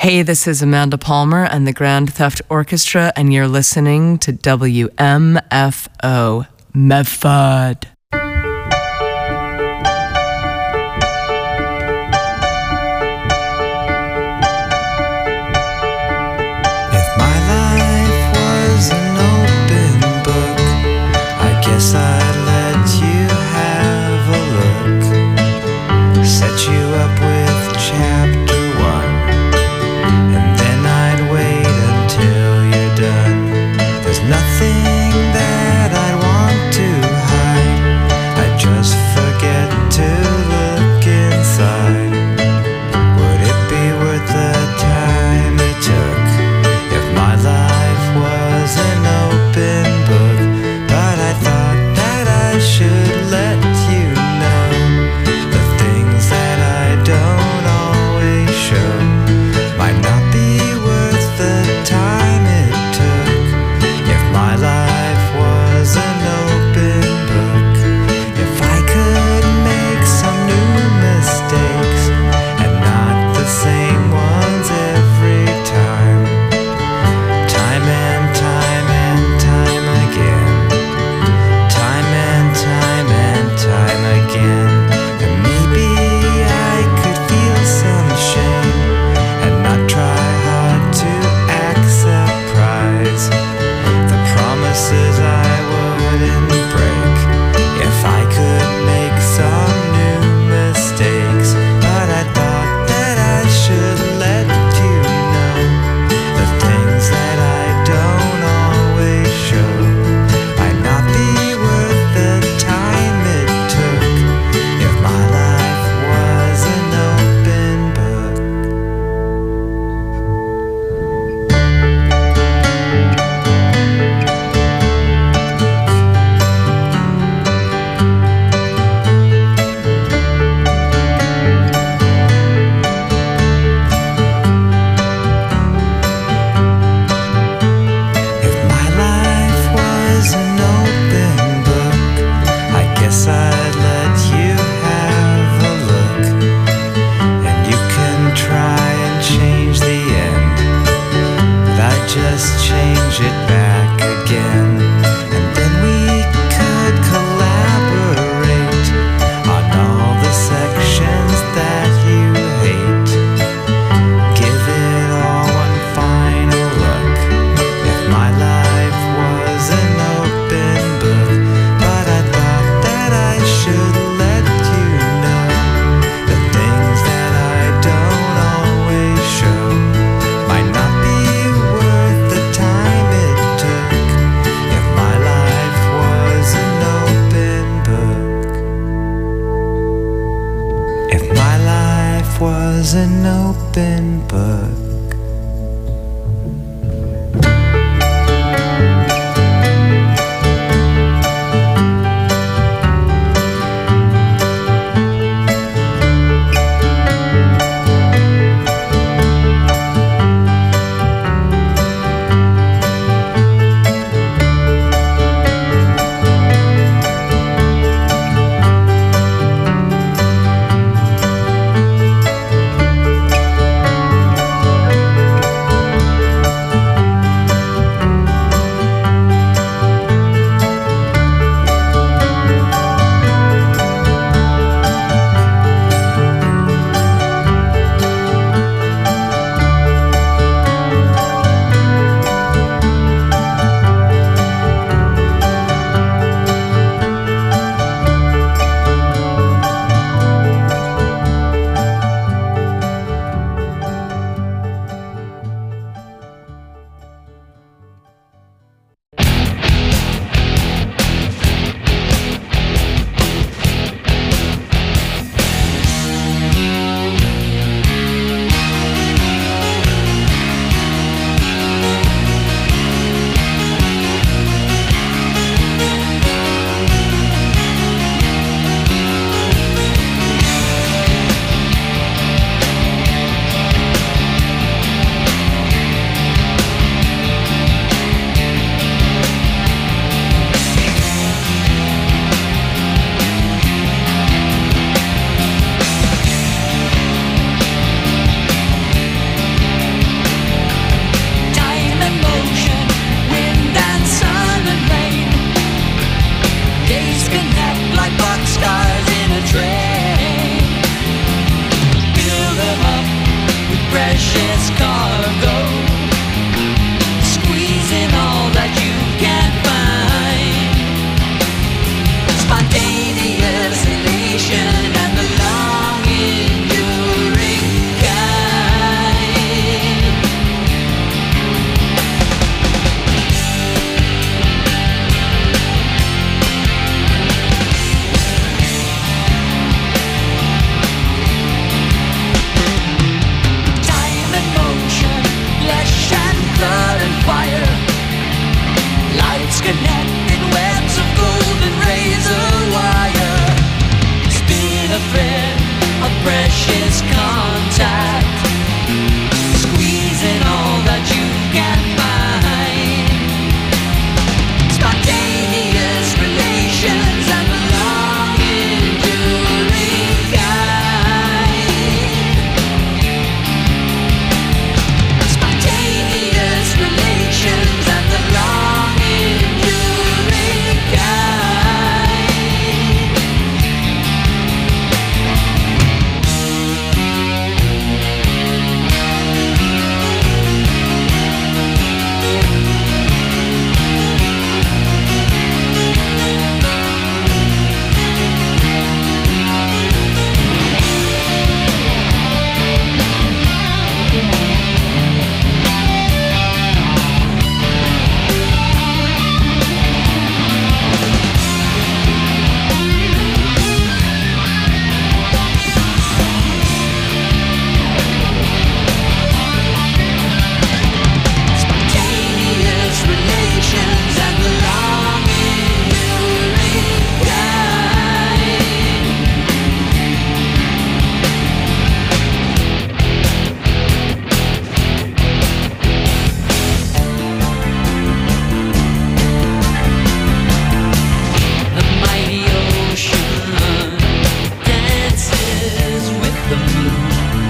Hey, this is Amanda Palmer and the Grand Theft Orchestra, and you're listening to WMFO Medford. If my life was an open book, I guess I'd let you have a look, set you up with chapter 1. Nothing that I want to hide, I just forget to look inside. Would it be worth the time it took if my life was an open book? But I thought that I should let you know the things that I don't always show might not be worth the time it took. My life was an open book. If I could make some new mistakes and not the same ones every time, time and time and time again, time and time and time again, then maybe I could feel some shame and not try hard to act surprised. Promises I wouldn't break if I could make some new mistakes. But I thought that I should let you know the things that I don't always show might not be worth the time it took if my life was an open book. I'd let you have a look, and you can try and change the end, but I'd just change it back again, and then we could collaborate on all the sections that you hate. Give it all one final look if my life was an open book. But I thought that I should let you know the things that I don't always show might not be worth the time it took if my life was an open book. If my life was an open book. precious cargo, squeezing all that you can find. Spontaneous elation and the long enduring kind. Time and motion, flesh and blood and fire, lights connected, webs of golden razor wire. Spin a thread of precious contact, squeezing all that you can find. Spontaneous relations and the long enduring kind. Spontaneous relations and the long enduring kind. Spontaneous relations and the long enduring kind. The mighty ocean dances with the moon.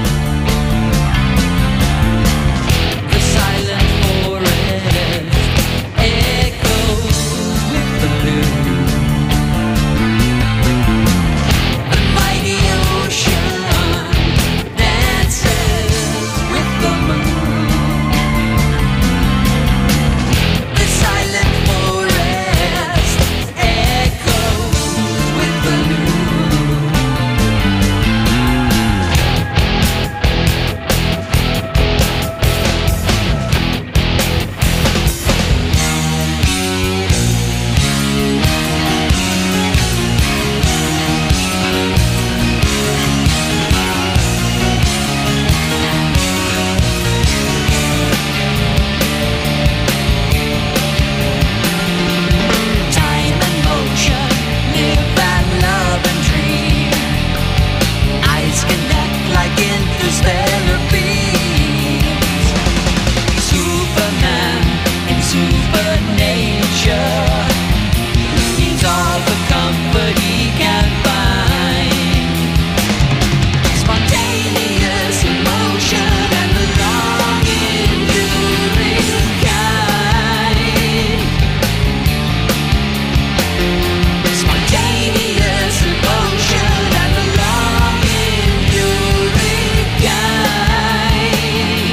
The silent forest echoes with the blue. The mighty ocean dances with the moon. The silent forest echoes with the blue. Time and motion, live and love and dream. Eyes connect like interstellar beams. Superman in supernature needs all the comfort he can find. Spontaneous emotion and the long enduring kind. Spontaneous emotion and the long enduring kind.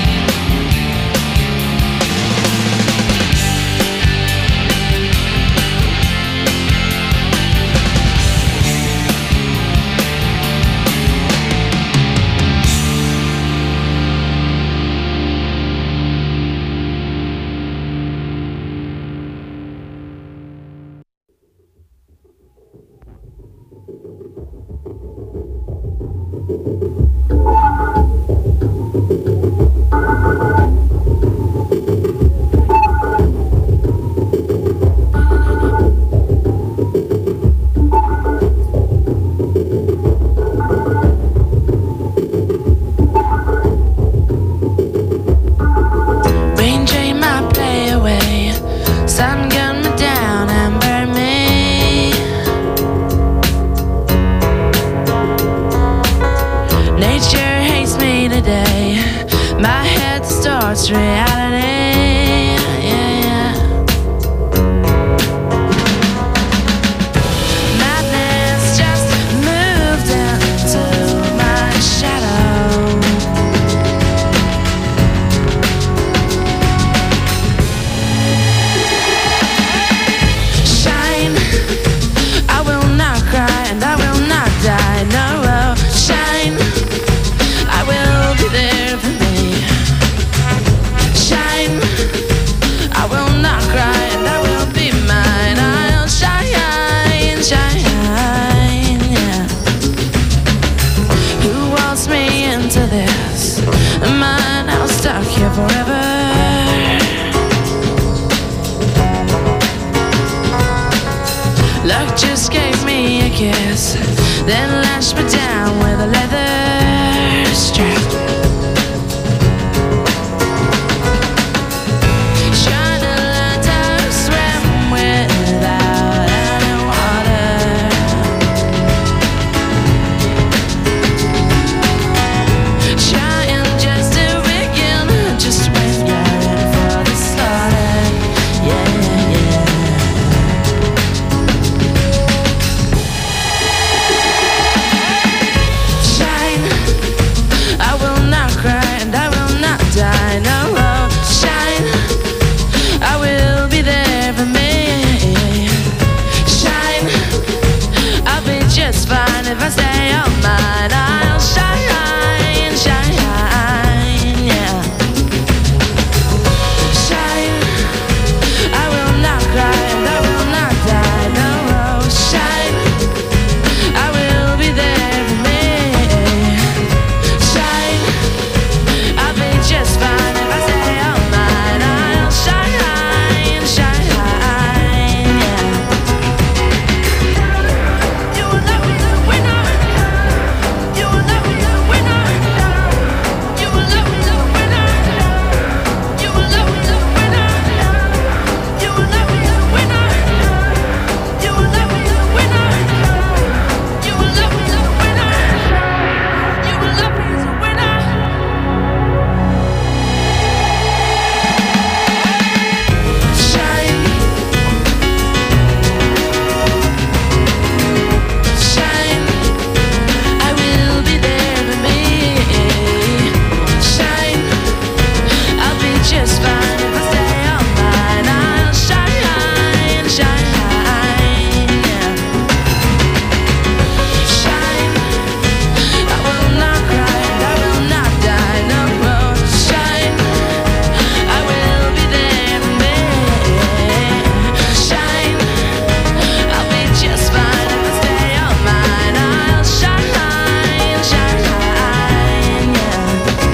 Rain drain my play away, sun gun me down and burn me. Nature hates me today, my head starts reality. Yeah, yeah. Madness just moved into my shadow. forever. Luck just gave me a kiss, then lashed me down with a leather strap. Trying to learn to swim without any water. Trying just to begin, just when you're ready for the slaughter. Yeah, yeah. I will not cry and I will not die. No, oh, shine. I will be there for me. Shine. I'll be just fine if I stay on mine. I'll shine, shine, yeah. Shine. I will not cry and I will not die. No, oh, shine. I will be there for me. I'll be just fine if I stay on mine. I'll shine, shine, yeah. You will not be the winner. You will not be the winner. You will not be the winner. You will not be the winner. You will not be the winner. You will not be the winner. You will not be the winner. You will not be the winner. Shine, shine, I will be there for me. Shine, I'll be just fine if I stay on mine. I'll shine, shine, yeah. Shine, I will not cry and I will not die. No, oh, shine, I will be there for me. Shine, I'll be just fine if I stay on mine. I'll shine, shine, yeah.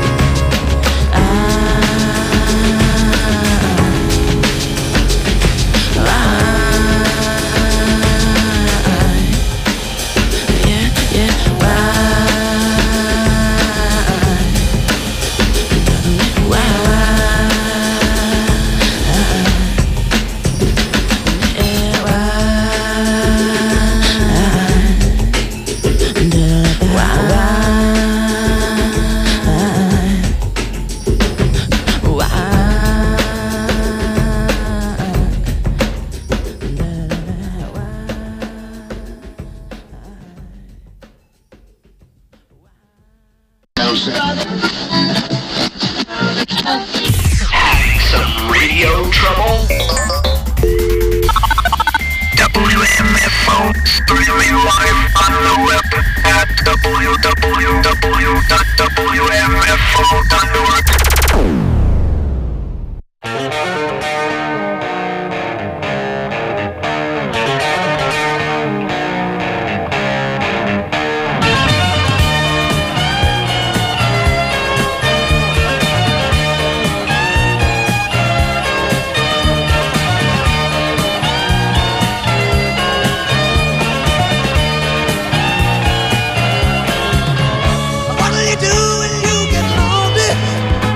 Yeah, yeah. Some radio trouble? WMFO, streaming live on the web at www.wmfo.org. What'll you do when you get lonely?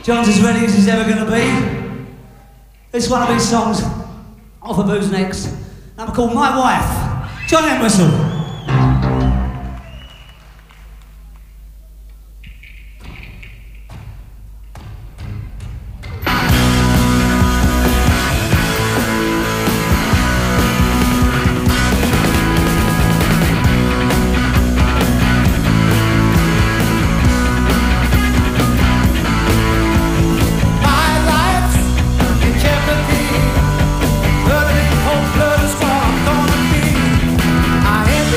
John's as ready as he's ever going to be. This one of his songs off of Who's Next. Number called My Wife. John Entwistle. I am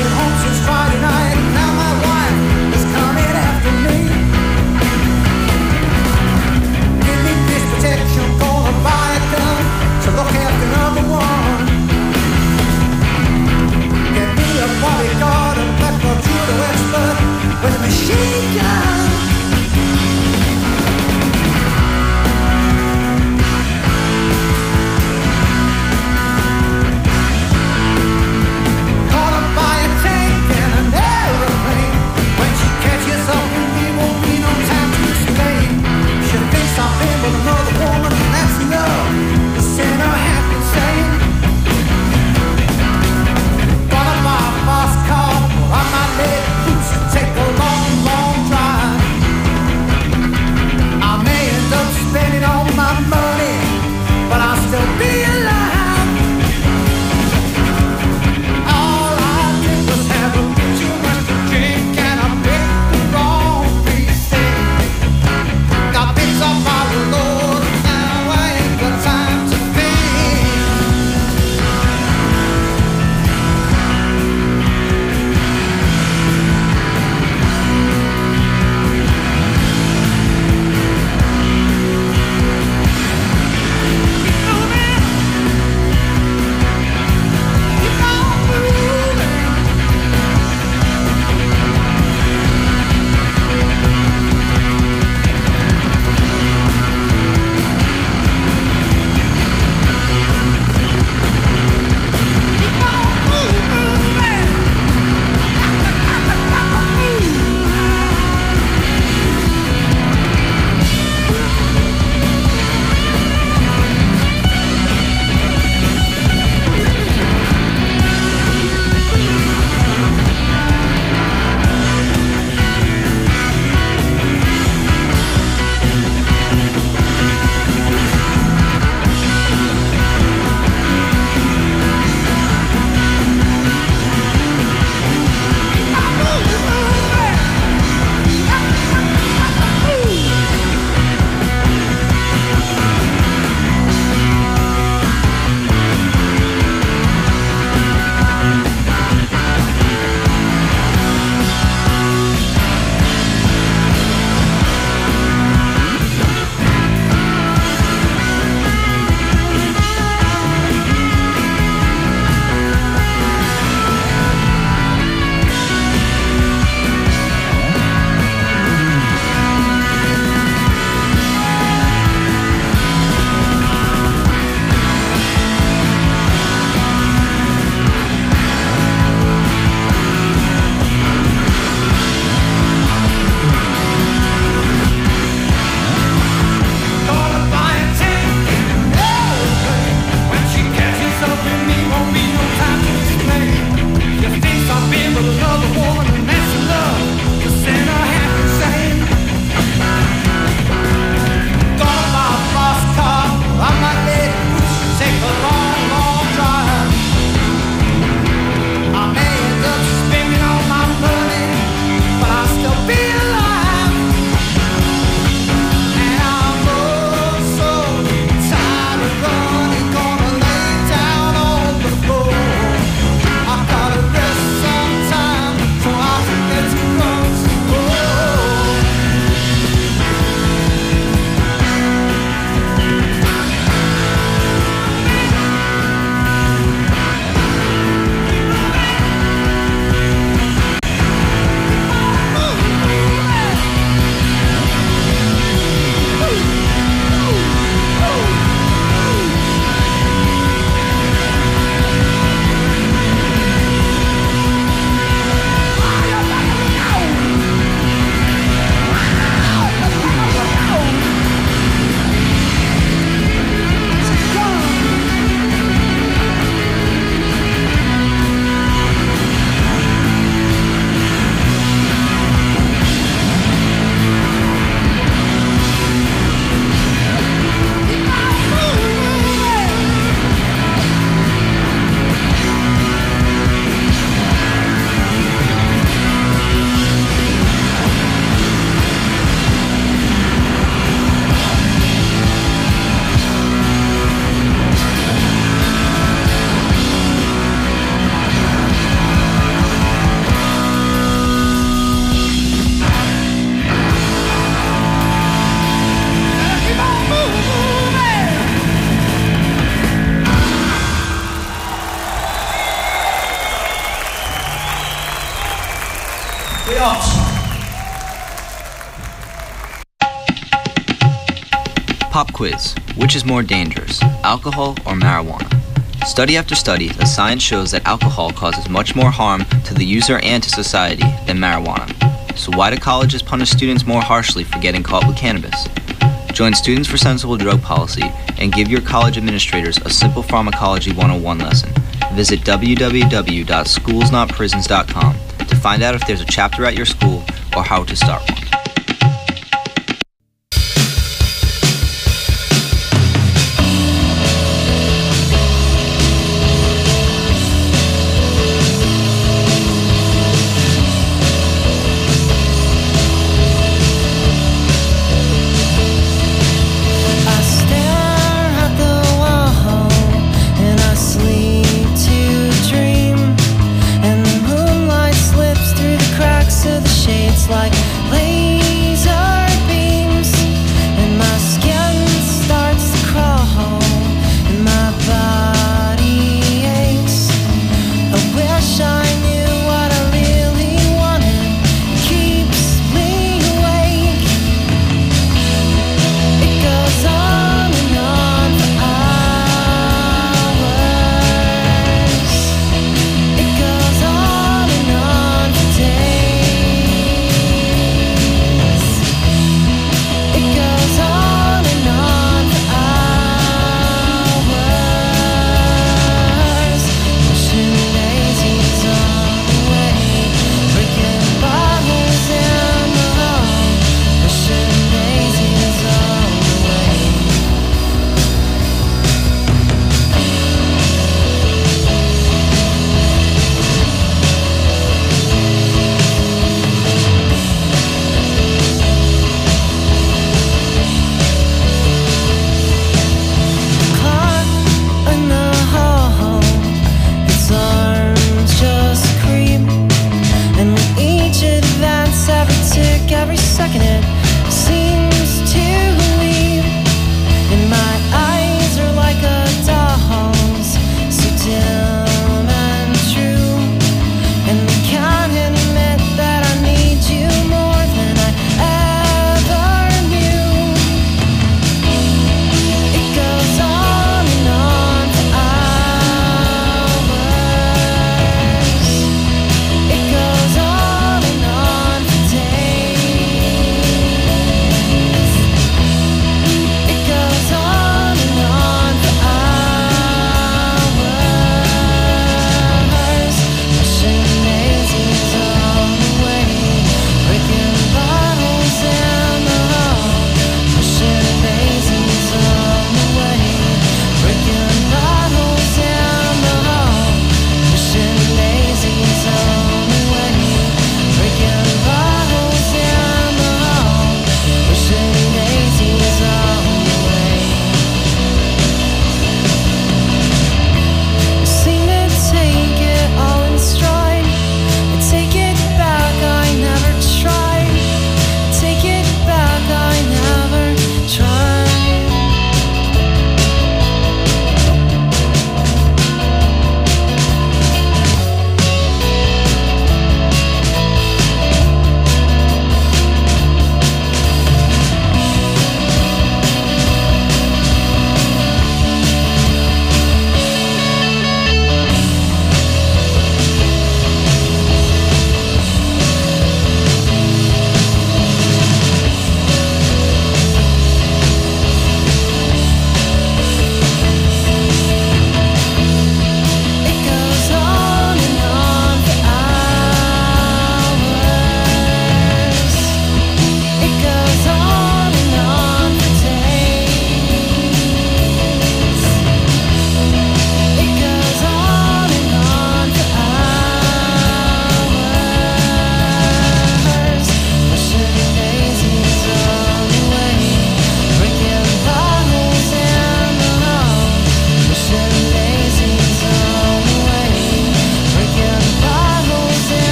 Pop quiz. Which is more dangerous, alcohol or marijuana? Study after study, the science shows that alcohol causes much more harm to the user and to society than marijuana. So why do colleges punish students more harshly for getting caught with cannabis? Join Students for Sensible Drug Policy and give your college administrators a simple pharmacology 101 lesson. Visit www.schoolsnotprisons.com to find out if there's a chapter at your school or how to start one. Like laser beams, and my skin starts to crawl, and my body aches. I wish I knew what I really wanted. It keeps me awake. It goes on and on for hours. It goes on and on for days.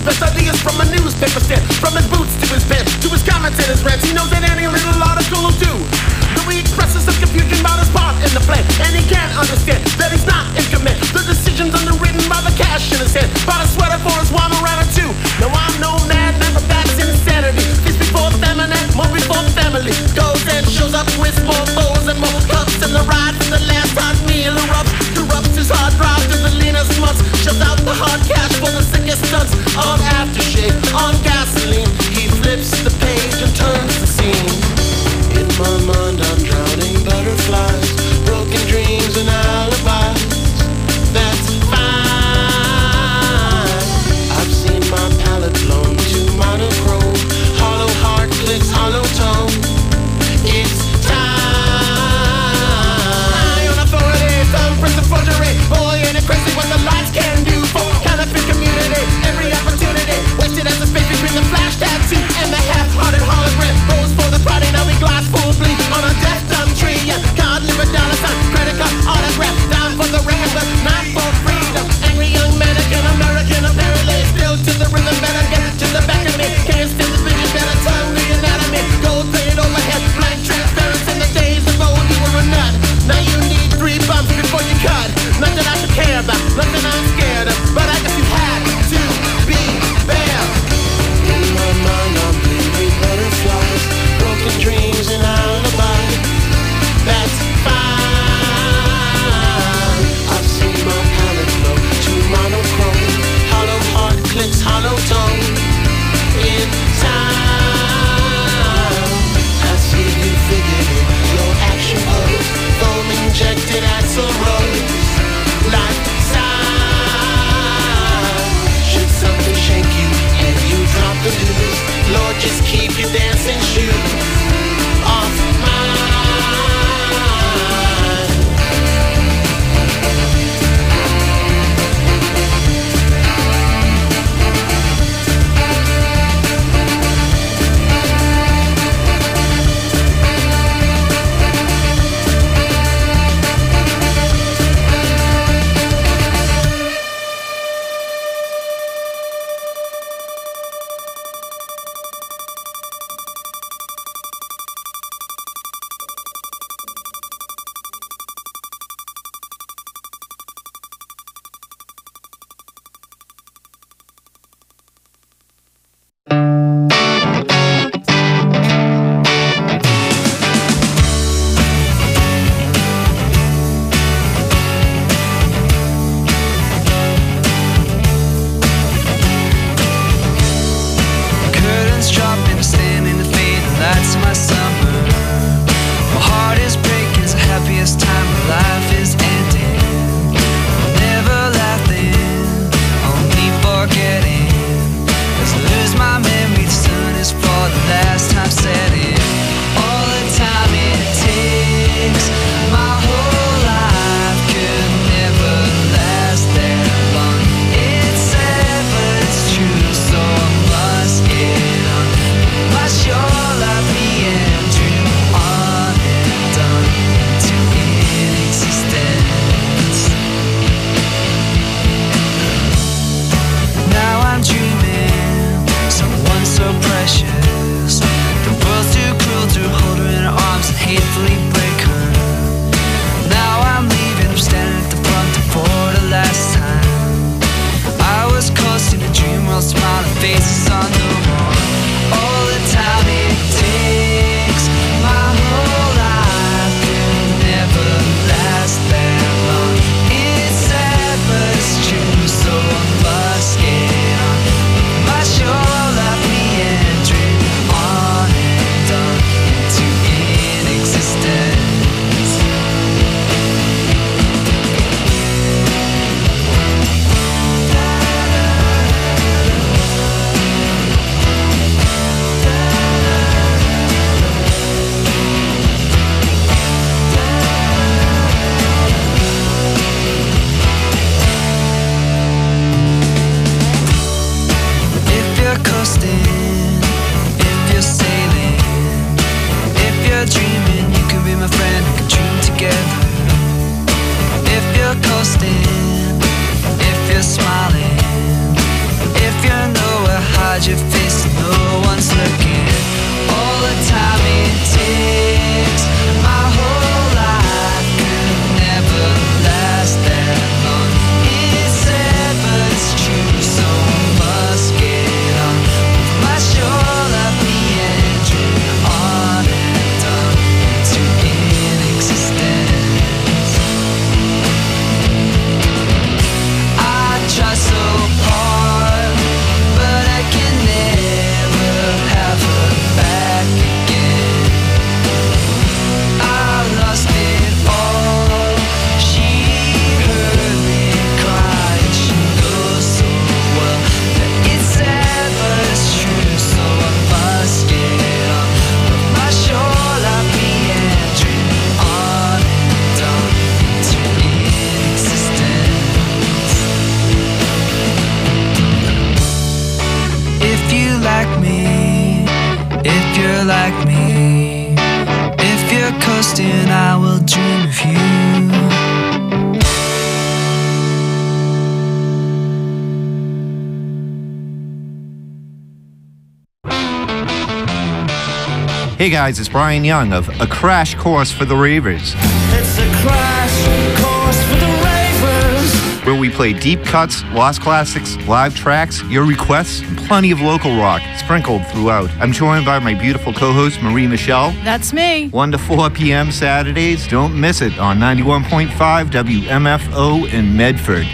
Best ideas from a newspaper stand. From his boots to his pants, to his comments and his rants. He knows that any little article will do. Though he expresses some confusion about his part in the plan, and he can't understand that he's not in command. The decision's underwritten by the cash in his hand, by the sweater for his wife around too. No, I'm no madman, but that's insanity. Feast before feminine, more before family. Goes and shows up with more bows and more cups, and the ride for the last hot meal erupts. Corrupts his hard drive to the leanest months. Shoves out the hard cash for the sickest stunts. On aftershave, on gasoline, he flips the page and turns the scene. In my mind I'm drowning butterflies, broken dreams and alibis. That's fine. I've seen my palette blown to monochrome, hollow heart clicks, hollow tone. It's time. On authority, some press the forgery. Boy, ain't it crazy what the lights can do for counterfeit community. Every opportunity wasted as a space between the flash tattoo and the half-hearted hologram. you're like me. If you're coasting, I will dream of you. Hey guys, it's Brian Young of A Crash Course for the Ravers. It's a crash course for the ravers. Where we play deep cuts, lost classics, live tracks, your requests, and plenty of local rock sprinkled throughout. I'm joined by my beautiful co-host Marie Michelle. That's me. 1 to 4 p.m. Saturdays. Don't miss it on 91.5 WMFO in Medford.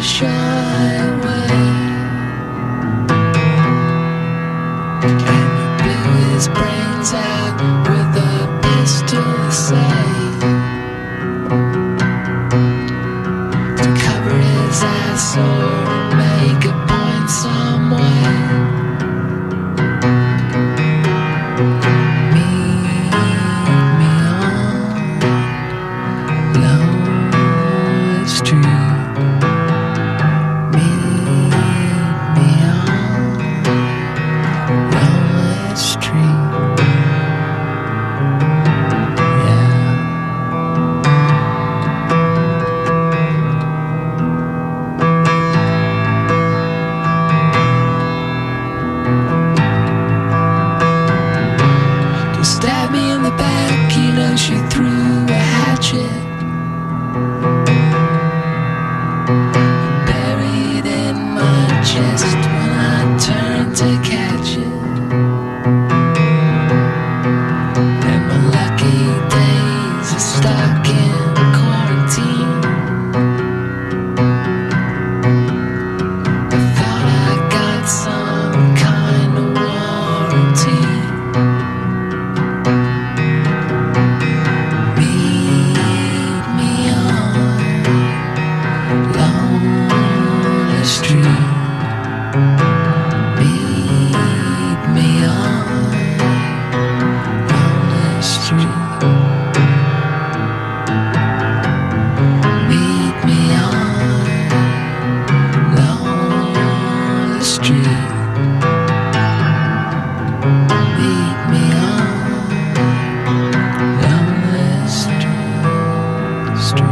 shy away. And he blew his brains out with a pistol, say, to cover his ass or make a point some way. Meet me on Lonely Street. Meet me on Lonely Street. Yeah. To stab me in the back, you know she threw a hatchet. Buried in my chest when I turned to catch it. And my lucky days are stuck in quarantine. I thought I got some kind of warranty. Meet me on Lonely Street. Meet me on Lonely Street. Meet me on Lonely Street. Meet me on Lonely Street.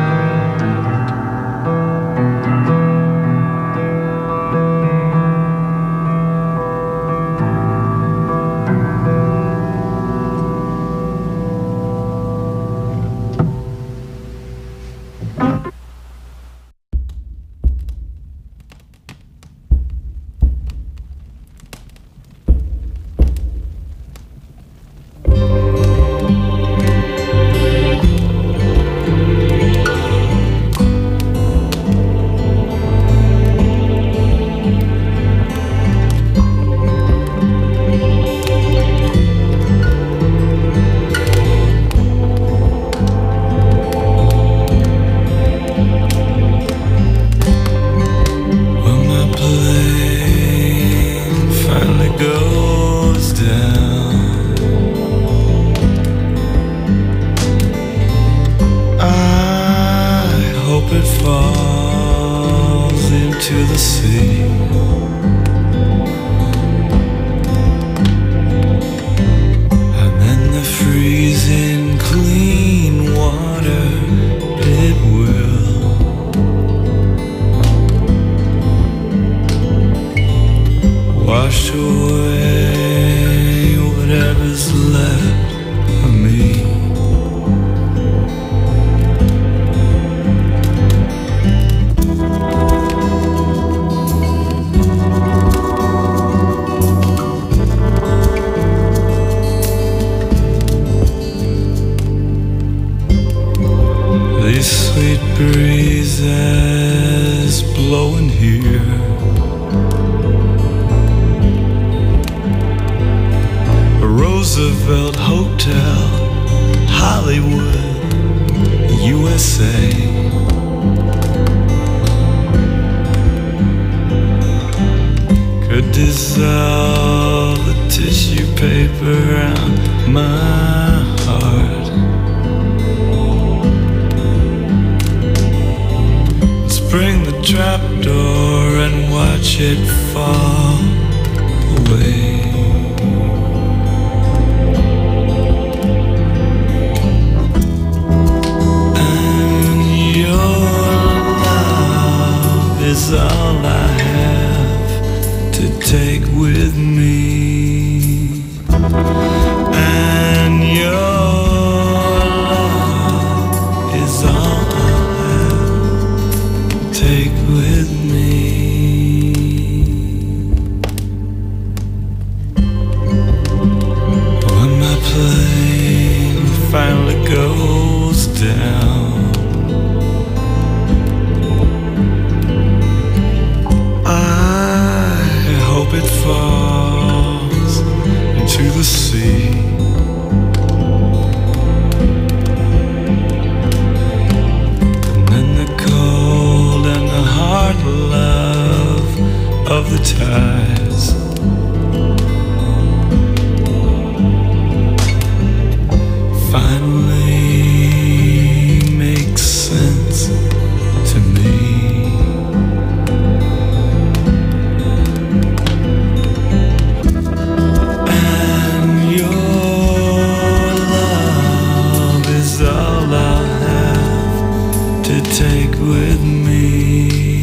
When my plane finally goes down, I hope it falls into the sea. And then the freezing clean water it will wash away whatever's left of me. These sweet breezes blowing here, a Roosevelt Hotel, Hollywood, USA. Could dissolve the tissue paper around my heart. Spring the trapdoor and watch it fall away. And your love is all I have to take with me. And your love is all I have to take with me. When my plane finally goes down, to take with me.